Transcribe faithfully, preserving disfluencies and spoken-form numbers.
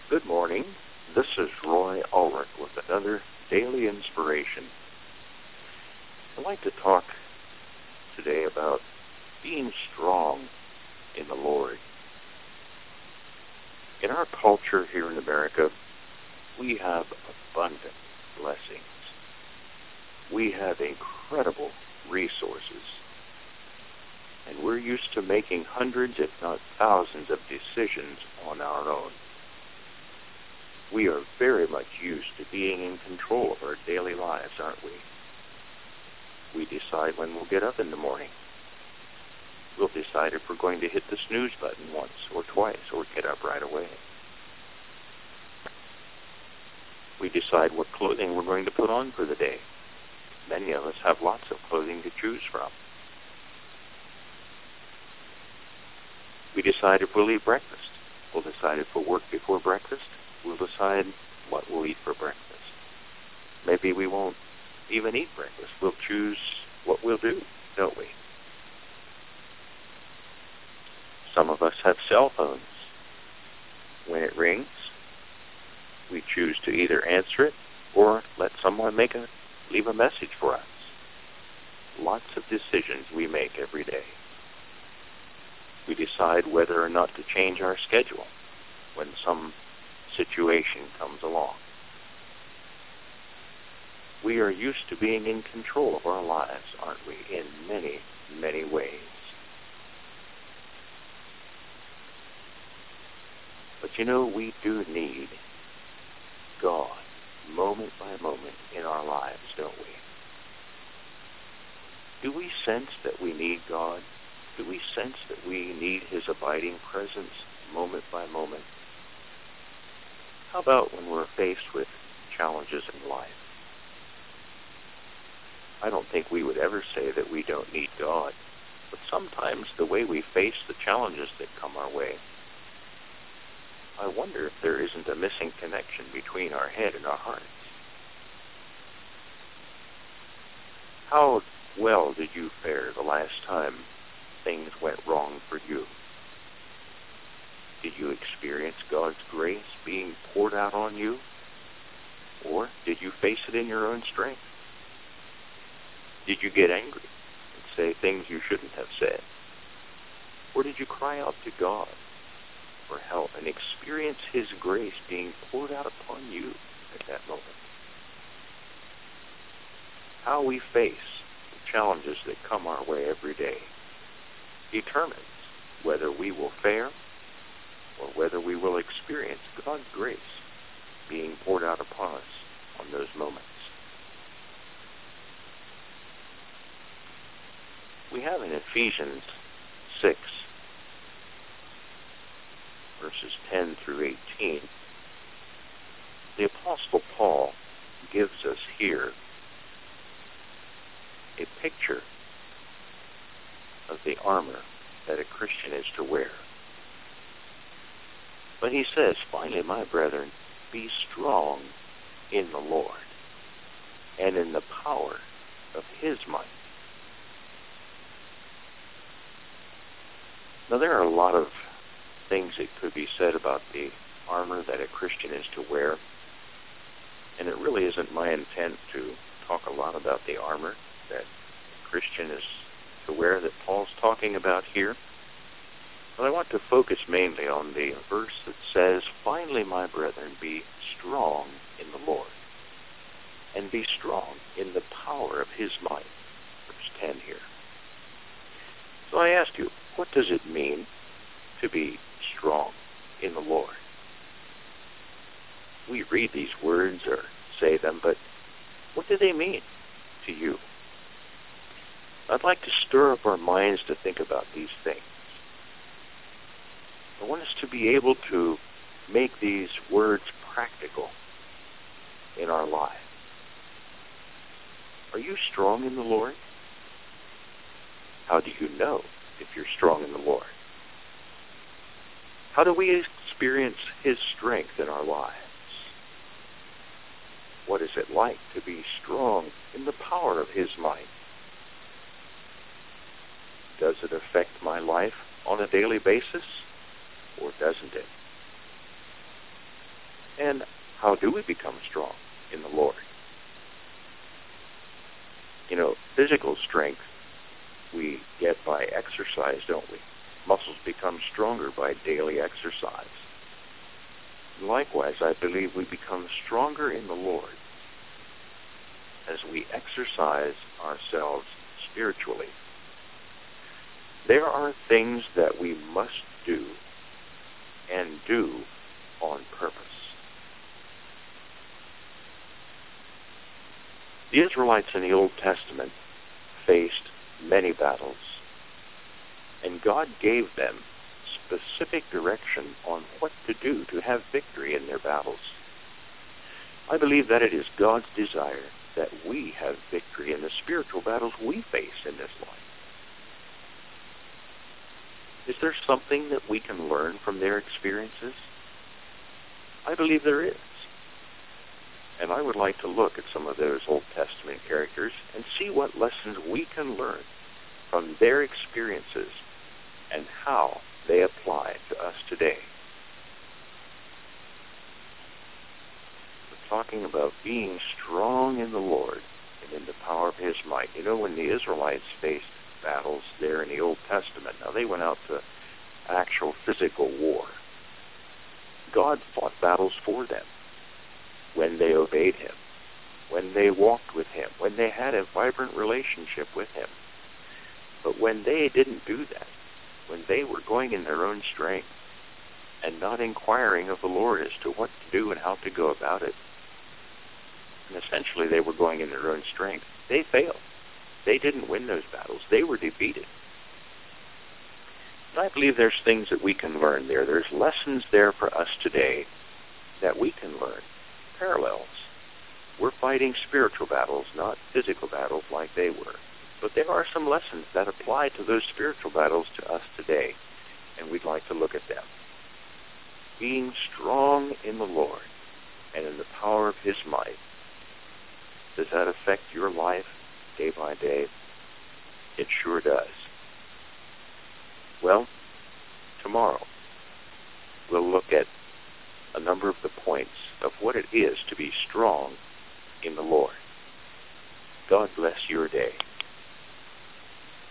Good morning. This is Roy Ulrich with another daily inspiration. I'd like to talk today about being strong in the Lord. In our culture here in America, we have abundant blessings. We have incredible resources. And we're used to making hundreds, if not thousands, of decisions on our own. We are very much used to being in control of our daily lives, aren't we? We decide when we'll get up in the morning. We'll decide if we're going to hit the snooze button once or twice or get up right away. We decide what clothing we're going to put on for the day. Many of us have lots of clothing to choose from. We decide if we'll eat breakfast. We'll decide if we'll work before breakfast. We'll decide what we'll eat for breakfast. Maybe we won't even eat breakfast. We'll choose what we'll do, don't we? Some of us have cell phones. When it rings, we choose to either answer it or let someone make a leave a message for us. Lots of decisions we make every day. We decide whether or not to change our schedule when some situation comes along. We are used to being in control of our lives, aren't we, in many, many ways. But you know, we do need God moment by moment in our lives, don't we? Do we sense that we need God? Do we sense that we need His abiding presence moment by moment? How about when we're faced with challenges in life? I don't think we would ever say that we don't need God, but sometimes the way we face the challenges that come our way, I wonder if there isn't a missing connection between our head and our hearts. How well did you fare the last time things went wrong for you? Did you experience God's grace being poured out on you? Or did you face it in your own strength? Did you get angry and say things you shouldn't have said? Or did you cry out to God for help and experience His grace being poured out upon you at that moment? How we face the challenges that come our way every day determines whether we will fare or whether we will experience God's grace being poured out upon us on those moments. We have in Ephesians six, verses ten through eighteen, the Apostle Paul gives us here a picture of the armor that a Christian is to wear. But he says, finally, my brethren, be strong in the Lord and in the power of His might. Now, there are a lot of things that could be said about the armor that a Christian is to wear, and it really isn't my intent to talk a lot about the armor that a Christian is to wear that Paul's talking about here. But I want to focus mainly on the verse that says, finally, my brethren, be strong in the Lord, and be strong in the power of His might. Verse ten here. So I ask you, what does it mean to be strong in the Lord? We read these words or say them, but what do they mean to you? I'd like to stir up our minds to think about these things. I want us to be able to make these words practical in our lives. Are you strong in the Lord? How do you know if you're strong in the Lord? How do we experience His strength in our lives? What is it like to be strong in the power of His might? Does it affect my life on a daily basis, or doesn't it? how do we become strong in the Lord? You know, physical strength we get by exercise, don't we? Muscles become stronger by daily exercise. Likewise, I believe we become stronger in the Lord as we exercise ourselves spiritually. There are things that we must do and do on purpose. The Israelites in the Old Testament faced many battles, and God gave them specific direction on what to do to have victory in their battles. I believe that it is God's desire that we have victory in the spiritual battles we face in this life. Is there something that we can learn from their experiences? I believe there is. And I would like to look at some of those Old Testament characters and see what lessons we can learn from their experiences and how they apply to us today. We're talking about being strong in the Lord and in the power of His might. You know, when the Israelites faced battles there in the Old Testament, now they went out to actual physical war. God fought battles for them when they obeyed Him, when they walked with Him, when they had a vibrant relationship with Him. But when they didn't do that, when they were going in their own strength and not inquiring of the Lord as to what to do and how to go about it, and essentially they were going in their own strength, they failed. They didn't win those battles. They were defeated. And I believe there's things that we can learn there. There's lessons there for us today that we can learn. Parallels. We're fighting spiritual battles, not physical battles like they were. But there are some lessons that apply to those spiritual battles to us today, and we'd like to look at them. Being strong in the Lord and in the power of His might. Does that affect your life day by day? It sure does. Well, tomorrow we'll look at a number of the points of what it is to be strong in the Lord. God bless your day.